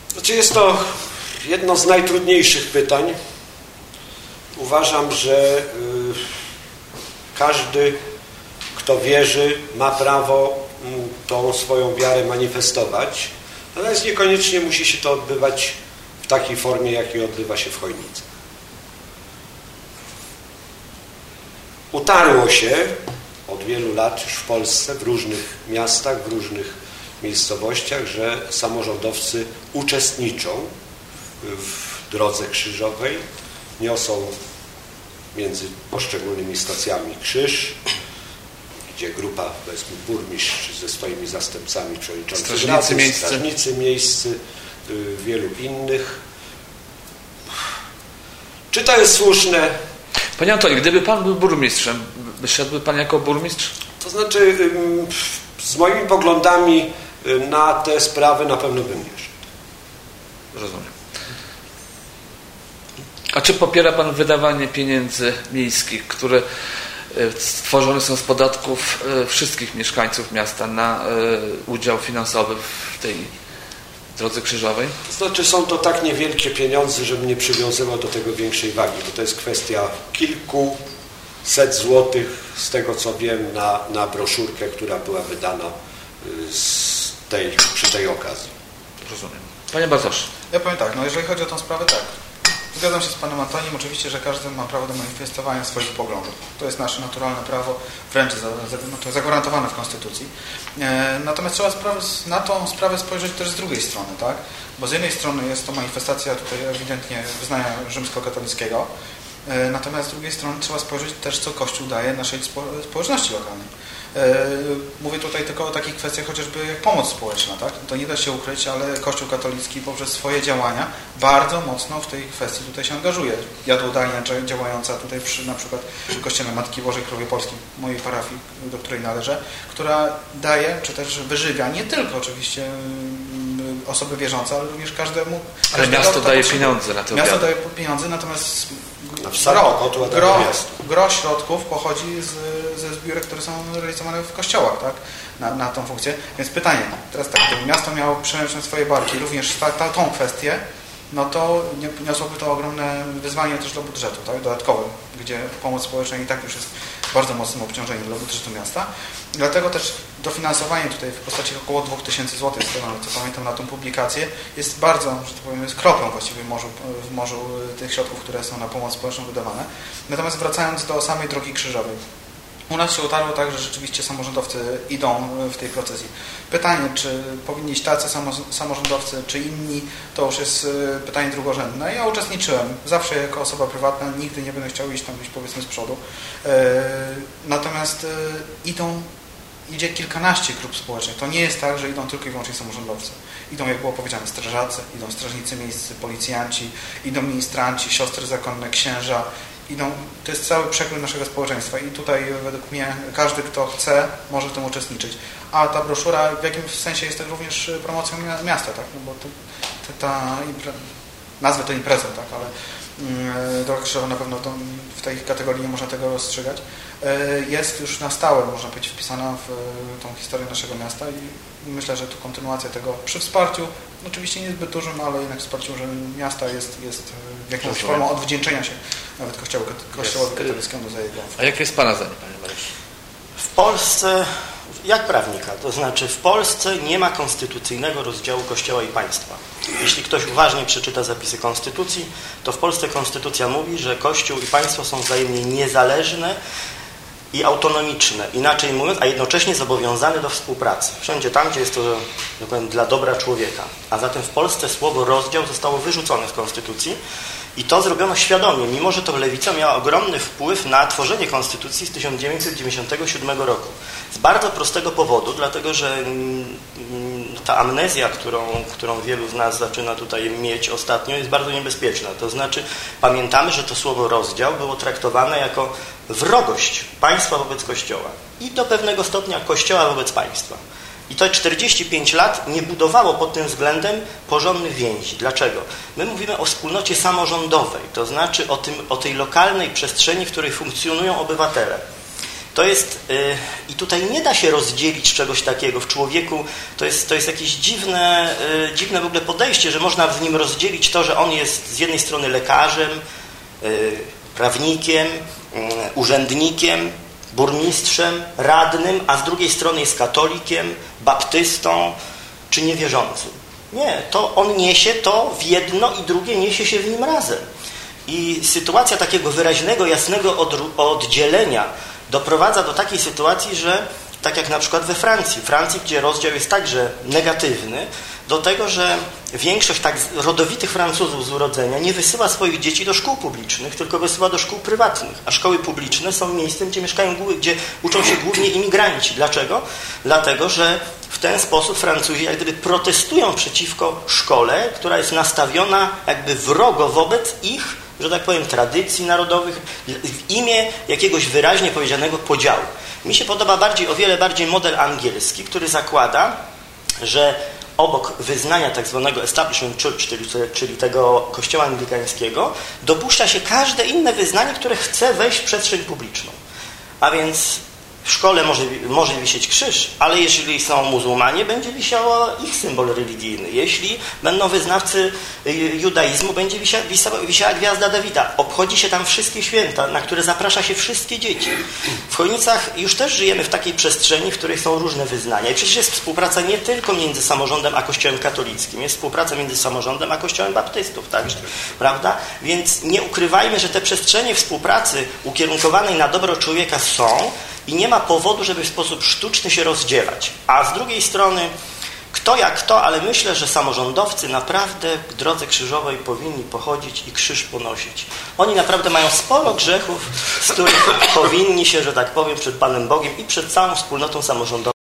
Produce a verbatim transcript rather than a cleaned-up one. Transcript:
Znaczy jest to jedno z najtrudniejszych pytań. Uważam, że y, każdy, kto wierzy, ma prawo y, tą swoją wiarę manifestować, natomiast niekoniecznie musi się to odbywać w takiej formie, jakiej odbywa się w Chojnicy. Utarło się od wielu lat już w Polsce, w różnych miastach, w różnych miejscowościach, że samorządowcy uczestniczą w drodze krzyżowej, niosą między poszczególnymi stacjami krzyż, gdzie grupa, powiedzmy, burmistrz ze swoimi zastępcami, przewodniczący strażnicy miejscy, strażnicy miejscy, wielu innych. Czy to jest słuszne? Panie Antoni, gdyby pan był burmistrzem, wyszedłby pan jako burmistrz? To znaczy, z moimi poglądami na te sprawy na pewno bym nie szedł. Rozumiem. A czy popiera pan wydawanie pieniędzy miejskich, które stworzone są z podatków wszystkich mieszkańców miasta na udział finansowy w tej drodze krzyżowej? To znaczy, są to tak niewielkie pieniądze, żebym nie przywiązywał do tego większej wagi, bo to jest kwestia kilkuset złotych, z tego co wiem, na, na broszurkę, która była wydana z tej, przy tej okazji. Rozumiem. Panie Bartosz. Ja powiem tak, no jeżeli chodzi o tę sprawę, tak. Zgadzam się z panem Antoniem, oczywiście, że każdy ma prawo do manifestowania swoich poglądów. To jest nasze naturalne prawo, wręcz za, za, no to zagwarantowane w Konstytucji. E, natomiast trzeba sprawę, na tą sprawę spojrzeć też z drugiej strony, tak? Bo z jednej strony jest to manifestacja tutaj ewidentnie wyznania rzymskokatolickiego, e, natomiast z drugiej strony trzeba spojrzeć też, co Kościół daje naszej spo, społeczności lokalnej. Mówię tutaj tylko o takich kwestiach chociażby jak pomoc społeczna, tak? To nie da się ukryć, ale Kościół katolicki poprzez swoje działania bardzo mocno w tej kwestii tutaj się angażuje. Jadłodajnia działająca tutaj przy na przykład przy Kościele Matki Bożej Królowej Polski, mojej parafii, do której należę, która daje, czy też wyżywia nie tylko oczywiście osoby wierzące, ale również każdemu. Ale miasto daje pieniądze na to. Miasto daje pieniądze, natomiast gro, gro, gro środków pochodzi z, ze zbiórek, które są realizowane w kościołach, tak? Na, na tą funkcję. Więc pytanie, teraz tak, gdyby miasto miało przejąć na swoje barki również ta, ta, tą kwestię, no to niosłoby to ogromne wyzwanie też dla budżetu, tak? Dodatkowe, gdzie pomoc społeczna i tak już jest bardzo mocnym obciążeniem dla budżetu miasta. Dlatego też dofinansowanie tutaj w postaci około dwóch tysięcy złotych, z tego co pamiętam na tą publikację, jest bardzo, że tak powiem, jest kroplą właściwie w morzu, w morzu tych środków, które są na pomoc społeczną wydawane. Natomiast wracając do samej drogi krzyżowej. U nas się utarło tak, że rzeczywiście samorządowcy idą w tej procesji. Pytanie, czy powinni iść tacy samorządowcy, czy inni, to już jest pytanie drugorzędne. Ja uczestniczyłem zawsze jako osoba prywatna, nigdy nie będę chciał iść tam gdzieś powiedzmy z przodu. Natomiast idą, idzie kilkanaście grup społecznych. To nie jest tak, że idą tylko i wyłącznie samorządowcy. Idą, jak było powiedziane, strażacy, idą strażnicy miejscy, policjanci, idą ministranci, siostry zakonne, księża. Idą, to jest cały przekrój naszego społeczeństwa i tutaj według mnie każdy, kto chce, może w tym uczestniczyć. A ta broszura w jakimś sensie jest też również promocją miasta, tak? No bo to, to, ta impre... nazwę to imprezą, tak? Ale yy, droga krzyżowa na pewno to, w tej kategorii nie można tego rozstrzygać. Yy, jest już na stałe, można powiedzieć, wpisana w yy, tą historię naszego miasta i myślę, że tu kontynuacja tego przy wsparciu, oczywiście nie zbyt dużym, ale jednak wsparciu, że miasta jest, jest jakąś formą odwdzięczenia się nawet Kościoła, Kościołowi katolickiemu za jego. A jakie jest Pana zdanie, Panie Mariuszu? W Polsce, jak prawnika, to znaczy w Polsce nie ma konstytucyjnego rozdziału Kościoła i państwa. Jeśli ktoś uważnie przeczyta zapisy Konstytucji, to w Polsce Konstytucja mówi, że Kościół i państwo są wzajemnie niezależne i autonomiczne, inaczej mówiąc, a jednocześnie zobowiązane do współpracy. Wszędzie tam, gdzie jest to, że powiem, dla dobra człowieka. A zatem w Polsce słowo rozdział zostało wyrzucone z Konstytucji i to zrobiono świadomie, mimo że to lewica miała ogromny wpływ na tworzenie Konstytucji z tysiąc dziewięćset dziewięćdziesiątego siódmego roku. Z bardzo prostego powodu, dlatego że ta amnezja, którą, którą wielu z nas zaczyna tutaj mieć ostatnio, jest bardzo niebezpieczna. To znaczy pamiętamy, że to słowo rozdział było traktowane jako wrogość państwa wobec Kościoła i do pewnego stopnia Kościoła wobec państwa. I to czterdzieści pięć lat nie budowało pod tym względem porządnych więzi. Dlaczego? My mówimy o wspólnocie samorządowej, to znaczy o, tym, o tej lokalnej przestrzeni, w której funkcjonują obywatele. To jest, yy, i tutaj nie da się rozdzielić czegoś takiego w człowieku, to jest, to jest jakieś dziwne, yy, dziwne w ogóle podejście, że można w nim rozdzielić to, że on jest z jednej strony lekarzem, yy, prawnikiem, yy, urzędnikiem, burmistrzem, radnym, a z drugiej strony jest katolikiem, baptystą czy niewierzącym. Nie, to on niesie to w jedno i drugie niesie się w nim razem. I sytuacja takiego wyraźnego, jasnego oddzielenia doprowadza do takiej sytuacji, że tak jak na przykład we Francji, Francji, gdzie rozdział jest także negatywny, do tego, że większość tak rodowitych Francuzów z urodzenia nie wysyła swoich dzieci do szkół publicznych, tylko wysyła do szkół prywatnych, a szkoły publiczne są miejscem, gdzie mieszkają, gdzie uczą się głównie imigranci. Dlaczego? Dlatego, że w ten sposób Francuzi jak gdyby protestują przeciwko szkole, która jest nastawiona jakby wrogo wobec ich, że tak powiem, tradycji narodowych w imię jakiegoś wyraźnie powiedzianego podziału. Mi się podoba bardziej, o wiele bardziej model angielski, który zakłada, że obok wyznania tak zwanego establishment church, czyli, czyli tego kościoła anglikańskiego, dopuszcza się każde inne wyznanie, które chce wejść w przestrzeń publiczną. A więc w szkole może, może wisieć krzyż, ale jeśli są muzułmanie, będzie wisiał ich symbol religijny. Jeśli będą wyznawcy judaizmu, będzie wisia, wisiała, wisiała gwiazda Dawida. Obchodzi się tam wszystkie święta, na które zaprasza się wszystkie dzieci. W Chojnicach już też żyjemy w takiej przestrzeni, w której są różne wyznania. I przecież jest współpraca nie tylko między samorządem a kościołem katolickim. Jest współpraca między samorządem a kościołem baptystów także. Prawda? Więc nie ukrywajmy, że te przestrzenie współpracy ukierunkowanej na dobro człowieka są i nie ma powodu, żeby w sposób sztuczny się rozdzielać. A z drugiej strony, kto jak kto, ale myślę, że samorządowcy naprawdę w drodze krzyżowej powinni pochodzić i krzyż ponosić. Oni naprawdę mają sporo grzechów, z których powinni się, że tak powiem, przed Panem Bogiem i przed całą wspólnotą samorządową